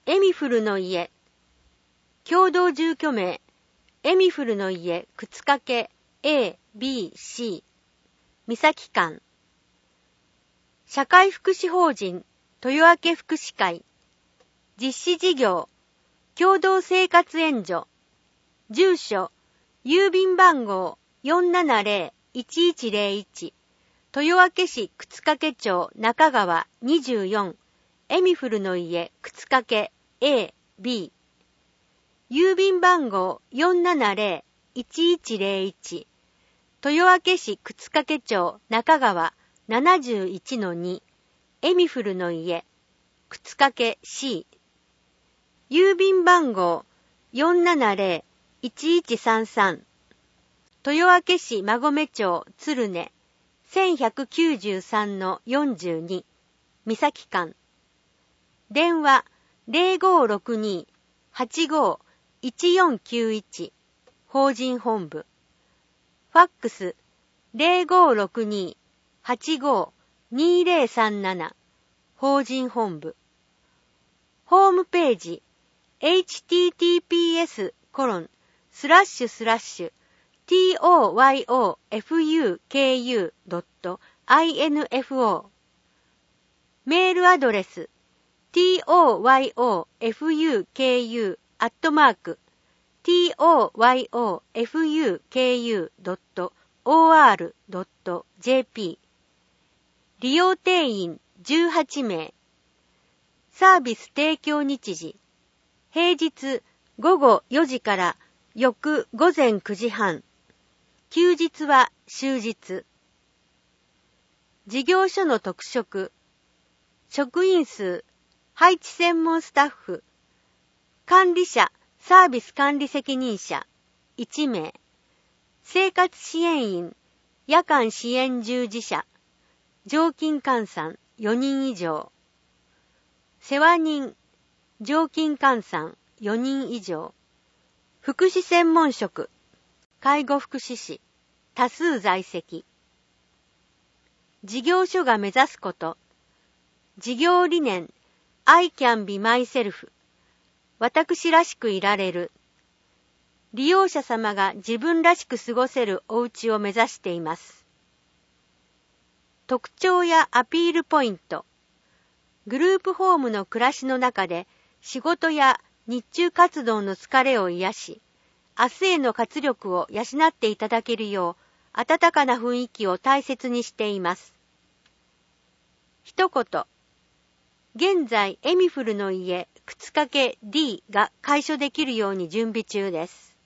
エミフルの家。共同住居名、エミフルの家靴掛 A、B、C。三崎館。社会福祉法人、豊明福祉会。実施事業、共同生活援助。住所、郵便番号 470-1101。豊明市靴掛町中川24。エミフルの家靴掛 A、B。郵便番号 470-1101。豊明市靴掛町中川71-2。エミフルの家靴掛 C。郵便番号 470-1133。豊明市馬込町鶴根1193-42。三崎館。電話 0562-85-1491。法人本部。ファックス 0562-85-2037。法人本部。ホームページ https://toyofuku.info。 メールアドレス toyofuku.or.jp。 利用定員18名。サービス提供日時、平日午後4時から翌午前9時半。休日は終日。事業所の特色、職員数、配置専門スタッフ、管理者、サービス管理責任者1名、生活支援員、夜間支援従事者、常勤換算4人以上、世話人、常勤換算4人以上、福祉専門職、介護福祉士、多数在籍。事業所が目指すこと、事業理念、I can be myself、私らしくいられる。利用者様が自分らしく過ごせるお家を目指しています。特徴やアピールポイント。グループホームの暮らしの中で仕事や日中活動の疲れを癒し、明日への活力を養っていただけるよう温かな雰囲気を大切にしています。一言。現在エミフルの家靴掛 D が開所できるように準備中です。